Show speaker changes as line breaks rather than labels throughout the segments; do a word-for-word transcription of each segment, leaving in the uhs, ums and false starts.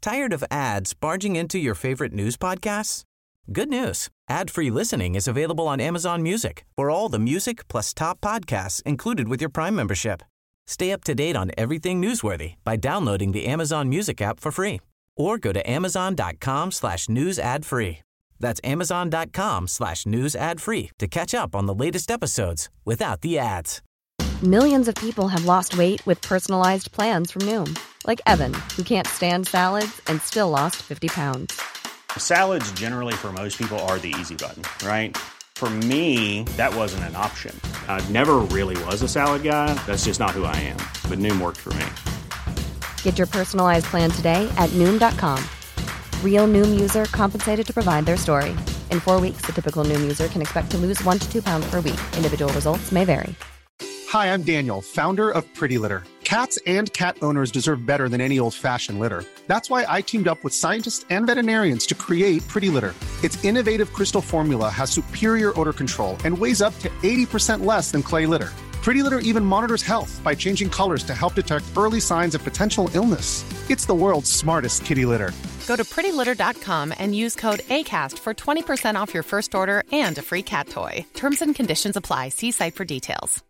Tired of ads barging into your favorite news podcasts? Good news. Ad-free listening is available on Amazon Music for all the music plus top podcasts included with your Prime membership. Stay up to date on everything newsworthy by downloading the Amazon Music app for free or go to amazon.com slash news ad free. That's amazon.com slash news ad free to catch up on the latest episodes without the ads.
Millions of people have lost weight with personalized plans from Noom. Like Evan, who can't stand salads and still lost fifty pounds.
Salads generally for most people are the easy button, right? For me, that wasn't an option. I never really was a salad guy. That's just not who I am. But Noom worked for me.
Get your personalized plan today at Noom dot com. Real Noom user compensated to provide their story. In four weeks, the typical Noom user can expect to lose one to two pounds per week. Individual results may vary.
Hi, I'm Daniel, founder of Pretty Litter. Cats and cat owners deserve better than any old-fashioned litter. That's why I teamed up with scientists and veterinarians to create Pretty Litter. Its innovative crystal formula has superior odor control and weighs up to eighty percent less than clay litter. Pretty Litter even monitors health by changing colors to help detect early signs of potential illness. It's the world's smartest kitty litter.
Go to pretty litter dot com and use code ACAST for twenty percent off your first order and a free cat toy. Terms and conditions apply. See site for details.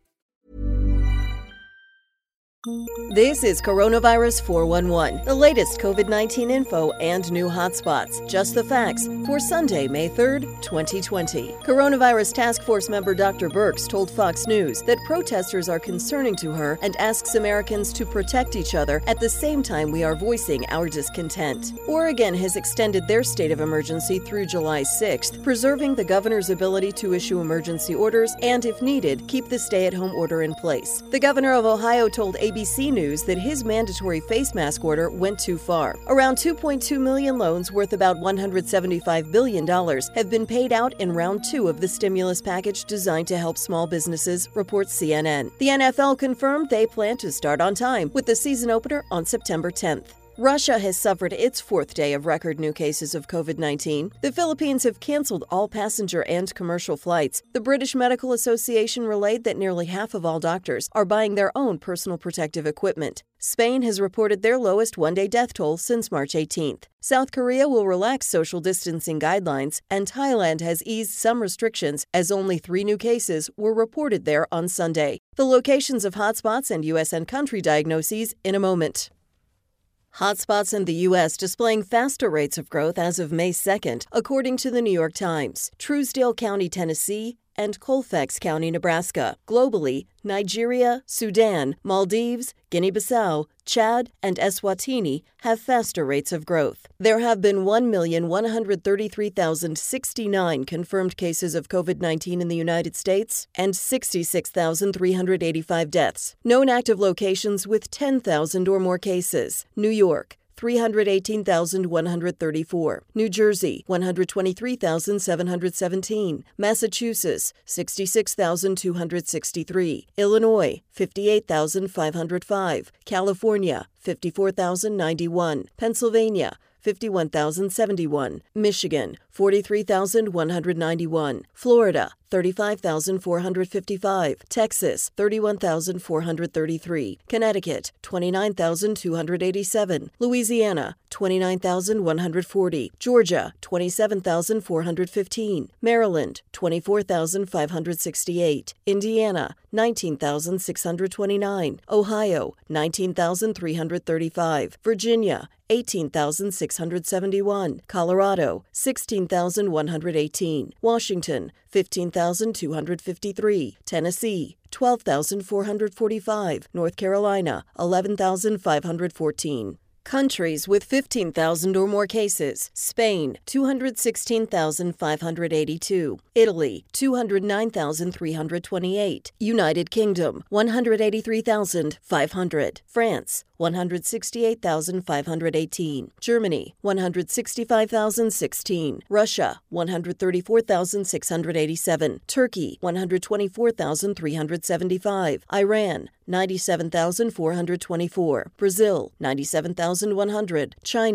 This is Coronavirus four one one, the latest COVID nineteen info and new hotspots. Just the facts for Sunday, May third, twenty twenty. Coronavirus Task Force member Doctor Birx told Fox News that protesters are concerning to her and asks Americans to protect each other at the same time we are voicing our discontent. Oregon has extended their state of emergency through July sixth, preserving the governor's ability to issue emergency orders and, if needed, keep the stay-at-home order in place. The governor of Ohio told A B C News that his mandatory face mask order went too far. Around two point two million loans worth about one hundred seventy-five billion dollars have been paid out in round two of the stimulus package designed to help small businesses, reports C N N. The N F L confirmed they plan to start on time with the season opener on September tenth. Russia has suffered its fourth day of record new cases of COVID nineteen. The Philippines have canceled all passenger and commercial flights. The British Medical Association relayed that nearly half of all doctors are buying their own personal protective equipment. Spain has reported their lowest one-day death toll since March eighteenth. South Korea will relax social distancing guidelines, and Thailand has eased some restrictions as only three new cases were reported there on Sunday. The locations of hotspots and U S and country diagnoses in a moment. Hotspots in the U S displaying faster rates of growth as of May second, according to the New York Times. Truesdale County, Tennessee, and Colfax County, Nebraska. Globally, Nigeria, Sudan, Maldives, Guinea-Bissau, Chad, and Eswatini have faster rates of growth. There have been one million one hundred thirty-three thousand sixty-nine confirmed cases of COVID nineteen in the United States and sixty-six thousand three hundred eighty-five deaths. Known active locations with ten thousand or more cases. New York, three hundred eighteen thousand one hundred thirty-four. New Jersey, one hundred twenty-three thousand seven hundred seventeen. Massachusetts, sixty-six thousand two hundred sixty-three. Illinois, fifty-eight thousand five hundred five. California, fifty-four thousand ninety-one. Pennsylvania, fifty-one thousand seventy-one. Michigan, forty-three thousand one hundred ninety-one. Florida, thirty-five thousand four hundred fifty-five. Texas, thirty-one thousand four hundred thirty-three. Connecticut, twenty-nine thousand two hundred eighty-seven. Louisiana, twenty-nine thousand one hundred forty. Georgia, twenty-seven thousand four hundred fifteen. Maryland, twenty-four thousand five hundred sixty-eight. Indiana, nineteen thousand six hundred twenty-nine. Ohio, nineteen thousand three hundred thirty-five. Virginia, eighteen thousand six hundred seventy-one. Colorado, sixteen thousand one hundred eighteen. Washington, fifteen thousand two hundred fifty-three. Tennessee, twelve thousand four hundred forty-five. North Carolina, eleven thousand five hundred fourteen. Countries with fifteen thousand or more cases: Spain, two hundred sixteen thousand five hundred eighty-two. Italy, two hundred nine thousand three hundred twenty-eight. United Kingdom, one hundred eighty-three thousand five hundred. France, one hundred sixty-eight thousand five hundred eighteen. Germany, one hundred sixty-five thousand sixteen. Russia, one hundred thirty-four thousand six hundred eighty-seven. Turkey, one hundred twenty-four thousand three hundred seventy-five. Iran, ninety-seven thousand four hundred twenty-four. Brazil, ninety-seven thousand one hundred. China,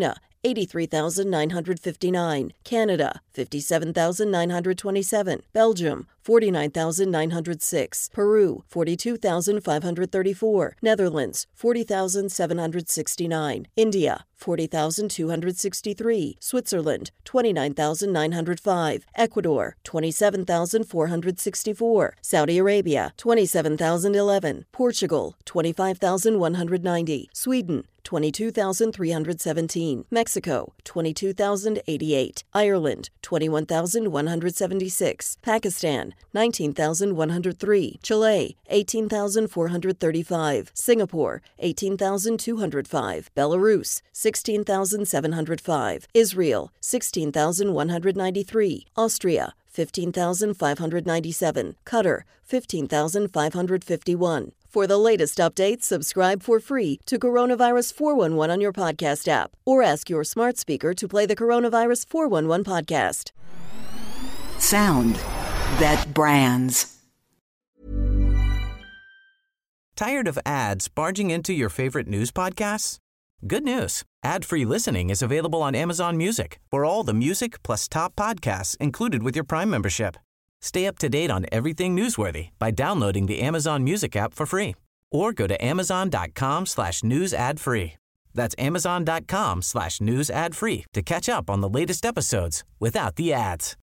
eighty-three thousand nine hundred fifty-nine. Canada, fifty-seven thousand nine hundred twenty-seven. Belgium, forty-nine thousand nine hundred six. Peru, forty-two thousand five hundred thirty-four. Netherlands, forty thousand seven hundred sixty-nine. India, forty thousand two hundred sixty-three. Switzerland, twenty-nine thousand nine hundred five. Ecuador, twenty-seven thousand four hundred sixty-four. Saudi Arabia, twenty-seven thousand eleven. Portugal, twenty-five thousand one hundred ninety. Sweden, twenty-two thousand three hundred seventeen. Mexico, twenty-two thousand eighty-eight. Ireland, twenty-one thousand one hundred seventy-six. Pakistan, nineteen thousand one hundred three. Chile, eighteen thousand four hundred thirty-five. Singapore, eighteen thousand two hundred five. Belarus, sixteen thousand seven hundred five. Israel, sixteen thousand one hundred ninety-three. Austria, fifteen thousand five hundred ninety-seven. Qatar, fifteen thousand five hundred fifty-one. For the latest updates, subscribe for free to Coronavirus four one one on your podcast app or ask your smart speaker to play the Coronavirus four one one podcast.
Sound that brands.
Tired of ads barging into your favorite news podcasts? Good news. Ad-free listening is available on Amazon Music for all the music plus top podcasts included with your Prime membership. Stay up to date on everything newsworthy by downloading the Amazon Music app for free or go to amazon.com slash news ad free. That's amazon.com slash news ad free to catch up on the latest episodes without the ads.